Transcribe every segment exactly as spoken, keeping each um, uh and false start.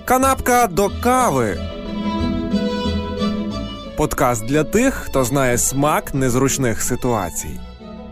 Канапка до кави. Подкаст для тих, хто знає смак незручних ситуацій.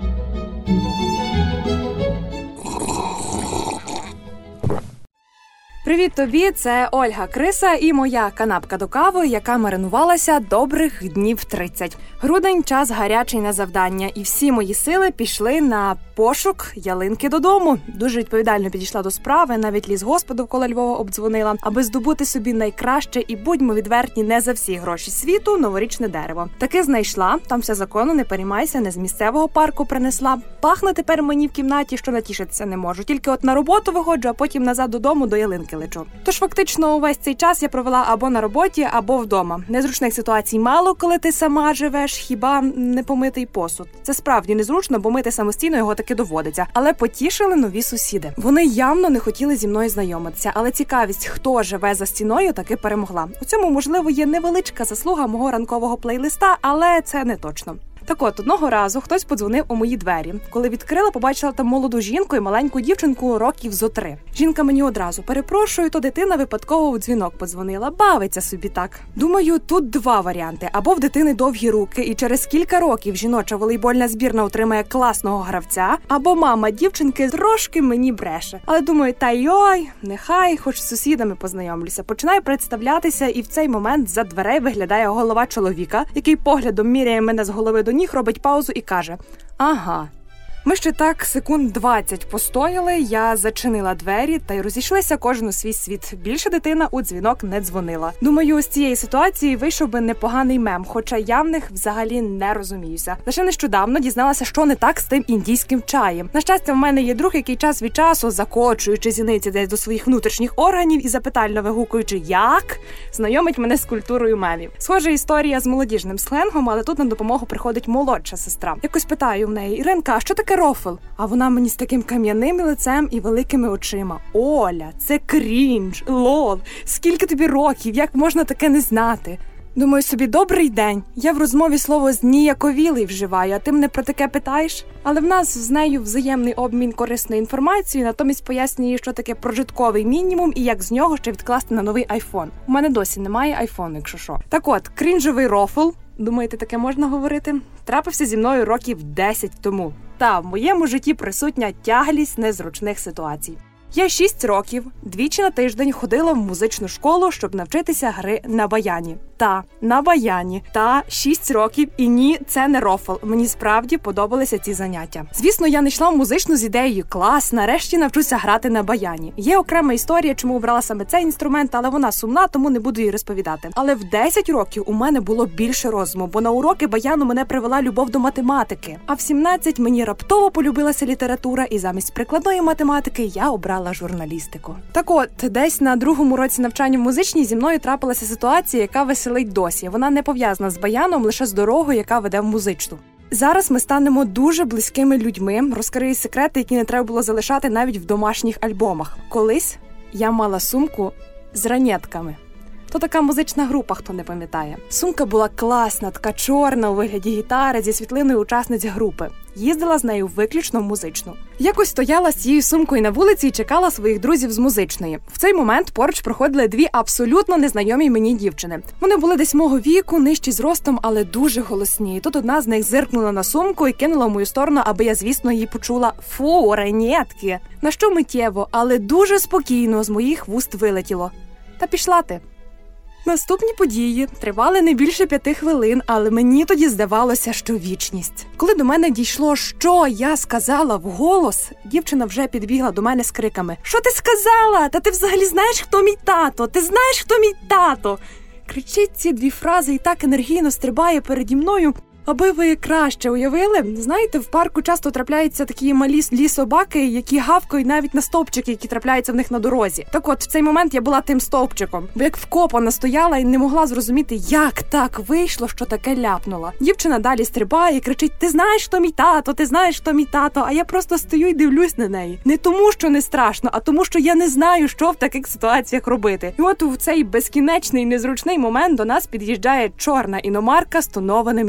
Привіт тобі, це Ольга Криса і моя канапка до кави, яка маринувалася добрих днів тридцять. Грудень – час гарячий на завдання, і всі мої сили пішли на пошук ялинки додому. Дуже відповідально підійшла до справи, навіть лісгосп довкола Львова обдзвонила, аби здобути собі найкраще і, будьмо відвертні, не за всі гроші світу, новорічне дерево. Таки знайшла, там все законно, не переймайся, не з місцевого парку принесла. Пахне тепер мені в кімнаті, що натішитися не можу. Тільки от на роботу виходжу, а потім назад додому до ялинки лечу. Тож фактично увесь цей час я провела або на роботі, або вдома. Незручних ситуацій мало, коли ти сама живеш, хіба не помитий посуд. Це справді незручно, бо мити самостійно його таки доводиться. Але потішили нові сусіди. Вони явно не хотіли зі мною знайомитися, але цікавість, хто живе за стіною, таки перемогла. У цьому, можливо, є невеличка заслуга мого ранкового плейлиста, але це не точно. Так от, одного разу хтось подзвонив у мої двері. Коли відкрила, побачила там молоду жінку і маленьку дівчинку років зо три. Жінка мені одразу: перепрошую, то дитина випадково в дзвінок подзвонила. Бавиться собі так. Думаю, тут два варіанти. Або в дитини довгі руки, і через кілька років жіноча волейбольна збірна отримає класного гравця, або мама дівчинки трошки мені бреше. Але думаю, та йой, нехай, хоч з сусідами познайомлюся. Починаю представлятися, і в цей момент за дверей виглядає голова чоловіка, який поглядом міряє мене з голови до ніг, робить паузу і каже: «Ага». Ми ще так секунд двадцять постояли, я зачинила двері та й розійшлися кожен у свій світ. Більше дитина у дзвінок не дзвонила. Думаю, з цієї ситуації вийшов би непоганий мем, хоча я в них взагалі не розуміюся. Лише нещодавно дізналася, що не так з тим індійським чаєм. На щастя, в мене є друг, який час від часу, закочуючи зіниці десь до своїх внутрішніх органів і запитально вигукуючи «як?», знайомить мене з культурою мемів. Схожа історія з молодіжним сленгом, але тут на допомогу приходить молодша сестра. Якось питаю в неї: «Іринка, а що таке рофл?» А вона мені з таким кам'яним лицем і великими очима: «Оля, це крінж, лол, скільки тобі років, як можна таке не знати?» Думаю собі, добрий день, я в розмові слово «зніяковілий» вживаю, а ти мене про таке питаєш? Але в нас з нею взаємний обмін корисною інформацією, натомість пояснює, що таке прожитковий мінімум і як з нього ще відкласти на новий айфон. У мене досі немає айфону, якщо що. Так от, крінжовий рофл, думаєте, таке можна говорити? Трапився зі мною років десять тому. Та в моєму житті присутня тяглість незручних ситуацій. Я шість років, двічі на тиждень ходила в музичну школу, щоб навчитися гри на баяні. Та, на баяні. Та, шість років, і ні, це не рофл. Мені справді подобалися ці заняття. Звісно, я не йшла в музичну з ідеєю «клас, нарешті навчуся грати на баяні». Є окрема історія, чому обрала саме цей інструмент, але вона сумна, тому не буду її розповідати. Але в десять років у мене було більше розуму, бо на уроки баяну мене привела любов до математики. А в сімнадцять мені раптово полюбилася література, і замість прикладної математики я обрала журналістику. Так от, десь на другому році навчання в музичній зі мною трапилася ситуація, яка веселить досі. Вона не пов'язана з баяном, лише з дорогою, яка веде в музичну. Зараз ми станемо дуже близькими людьми, розкрию секрети, які не треба було залишати навіть в домашніх альбомах. Колись я мала сумку з ранетками. То така музична група, хто не пам'ятає. Сумка була класна, така чорна у вигляді гітари зі світлиною учасниць групи. Їздила з нею виключно в музичну. Якось стояла з цією сумкою на вулиці і чекала своїх друзів з музичної. В цей момент поруч проходили дві абсолютно незнайомі мені дівчини. Вони були десь мого віку, нижчі зростом, але дуже голосні. І тут одна з них зиркнула на сумку і кинула в мою сторону, аби я, звісно, її почула: «Фу, ранетки!» На що миттєво, але дуже спокійно з моїх вуст вилетіло: «Та пішла ти!» Наступні події тривали не більше п'яти хвилин, але мені тоді здавалося, що вічність. Коли до мене дійшло, що я сказала вголос, дівчина вже підбігла до мене з криками: «Що ти сказала? Та ти взагалі знаєш, хто мій тато? Ти знаєш, хто мій тато?» Кричить ці дві фрази і так енергійно стрибає переді мною. Аби ви краще уявили, знаєте, в парку часто трапляються такі малі злі собаки, які гавкають навіть на стовпчики, які трапляються в них на дорозі. Так от, в цей момент я була тим стовпчиком, бо як вкопана стояла і не могла зрозуміти, як так вийшло, що таке ляпнула. Дівчина далі стрибає і кричить: «Ти знаєш, хто мій тато? Ти знаєш, хто мій тато?» А я просто стою і дивлюсь на неї. Не тому, що не страшно, а тому, що я не знаю, що в таких ситуаціях робити. І от у цей безкінечний незручний момент до нас під'їжджає чорна іномарка з тонованими вікнами.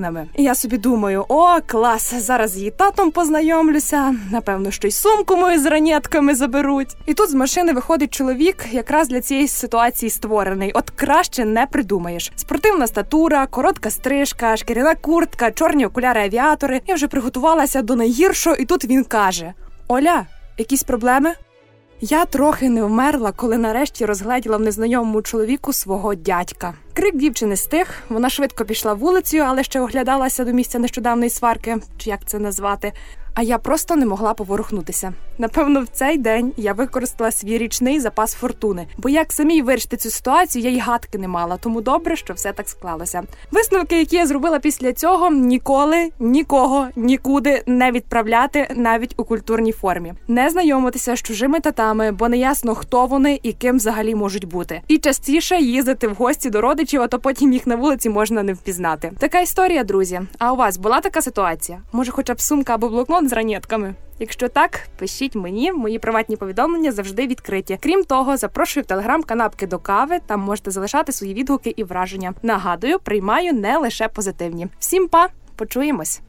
мужчинами. І я собі думаю, о, клас, зараз з її татом познайомлюся, напевно, що й сумку мою з ранетками заберуть. І тут з машини виходить чоловік, якраз для цієї ситуації створений. От краще не придумаєш. Спортивна статура, коротка стрижка, шкіряна куртка, чорні окуляри-авіатори. Я вже приготувалася до найгіршого, і тут він каже: «Оля, якісь проблеми?» Я трохи не вмерла, коли нарешті розгледіла в незнайомому чоловіку свого дядька. Крик дівчини стих, вона швидко пішла вулицею, але ще оглядалася до місця нещодавної сварки, чи як це назвати. А я просто не могла поворухнутися. Напевно, в цей день я використала свій річний запас фортуни, бо як самій вирішити цю ситуацію, я й гадки не мала, тому добре, що все так склалося. Висновки, які я зробила після цього: ніколи, нікого, нікуди не відправляти, навіть у культурній формі. Не знайомитися з чужими татами, бо не ясно, хто вони і ким взагалі можуть бути. І частіше їздити в гості до родичів, а то потім їх на вулиці можна не впізнати. Така історія, друзі. А у вас була така ситуація? Може, хоча б сумка або блокнот з ранетками? Якщо так, пишіть мені, мої приватні повідомлення завжди відкриті. Крім того, запрошую в телеграм канапки до кави, там можете залишати свої відгуки і враження. Нагадую, приймаю не лише позитивні. Всім па, почуємось!